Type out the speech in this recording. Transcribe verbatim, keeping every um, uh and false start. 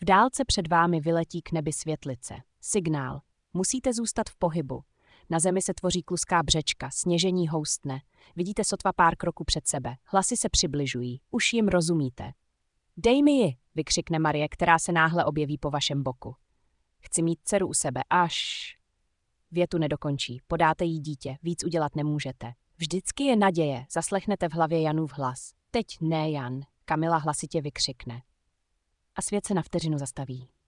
V dálce před vámi vyletí k nebi světlice. Signál. Musíte zůstat v pohybu. Na zemi se tvoří kluská břečka, sněžení houstne. Vidíte sotva pár kroků před sebe. Hlasy se přibližují. Už jim rozumíte. Dej mi ji, vykřikne Marie, která se náhle objeví po vašem boku. Chci mít dceru u sebe, až... Větu nedokončí. Podáte jí dítě. Víc udělat nemůžete. Vždycky je naděje, zaslechnete v hlavě Janův hlas. Teď ne, Jan, Kamila hlasitě vykřikne. A svět se na vteřinu zastaví.